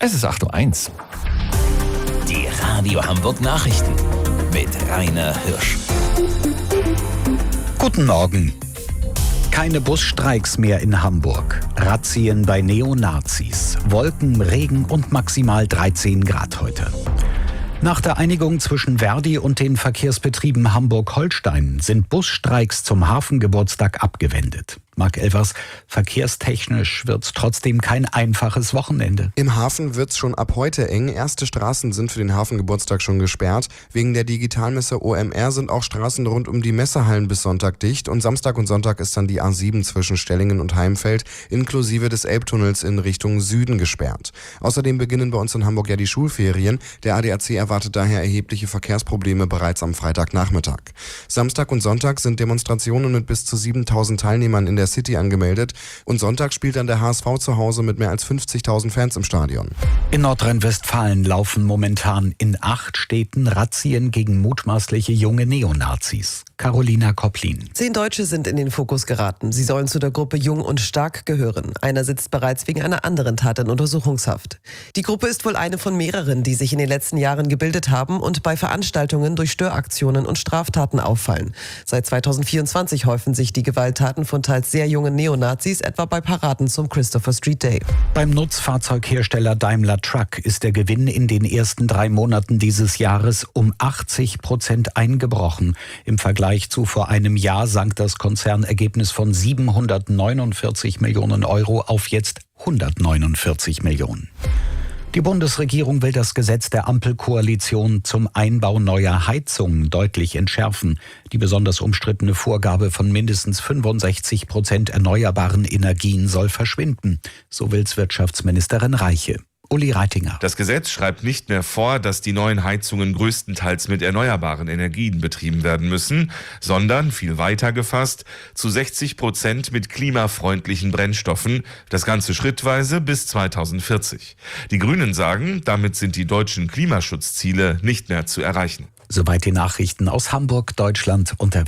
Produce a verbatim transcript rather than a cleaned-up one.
Es ist acht Uhr eins. Die Radio Hamburg Nachrichten mit Rainer Hirsch. Guten Morgen. Keine Busstreiks mehr in Hamburg. Razzien bei Neonazis. Wolken, Regen und maximal dreizehn Grad heute. Nach der Einigung zwischen Verdi und den Verkehrsbetrieben Hamburg-Holstein sind Busstreiks zum Hafengeburtstag abgewendet. Marc Elvers, verkehrstechnisch wird's trotzdem kein einfaches Wochenende. Im Hafen wird's schon ab heute eng. Erste Straßen sind für den Hafengeburtstag schon gesperrt. Wegen der Digitalmesse O M R sind auch Straßen rund um die Messehallen bis Sonntag dicht. Und Samstag und Sonntag ist dann die A sieben zwischen Stellingen und Heimfeld inklusive des Elbtunnels in Richtung Süden gesperrt. Außerdem beginnen bei uns in Hamburg ja die Schulferien. Der A D A C erwartet daher erhebliche Verkehrsprobleme bereits am Freitagnachmittag. Samstag und Sonntag sind Demonstrationen mit bis zu siebentausend Teilnehmern in der City angemeldet. Und Sonntag spielt dann der H S V zu Hause mit mehr als fünfzigtausend Fans im Stadion. In Nordrhein-Westfalen laufen momentan in acht Städten Razzien gegen mutmaßliche junge Neonazis. Carolina Kopplin. Zehn Deutsche sind in den Fokus geraten. Sie sollen zu der Gruppe Jung und Stark gehören. Einer sitzt bereits wegen einer anderen Tat in Untersuchungshaft. Die Gruppe ist wohl eine von mehreren, die sich in den letzten Jahren gebildet haben und bei Veranstaltungen durch Störaktionen und Straftaten auffallen. Seit zweitausendvierundzwanzig häufen sich die Gewalttaten von teils sehr jungen Neonazis, etwa bei Paraden zum Christopher Street Day. Beim Nutzfahrzeughersteller Daimler Truck ist der Gewinn in den ersten drei Monaten dieses Jahres um achtzig Prozent eingebrochen. Im Vergleich zu vor einem Jahr sank das Konzernergebnis von siebenhundertneunundvierzig Millionen Euro auf jetzt hundertneunundvierzig Millionen. Die Bundesregierung will das Gesetz der Ampelkoalition zum Einbau neuer Heizungen deutlich entschärfen. Die besonders umstrittene Vorgabe von mindestens fünfundsechzig Prozent erneuerbaren Energien soll verschwinden. So will's Wirtschaftsministerin Reiche. Uli Reitinger. Das Gesetz schreibt nicht mehr vor, dass die neuen Heizungen größtenteils mit erneuerbaren Energien betrieben werden müssen, sondern, viel weiter gefasst, zu sechzig Prozent mit klimafreundlichen Brennstoffen, das Ganze schrittweise bis zweitausendvierzig. Die Grünen sagen, damit sind die deutschen Klimaschutzziele nicht mehr zu erreichen. Soweit die Nachrichten aus Hamburg, Deutschland und der Welt.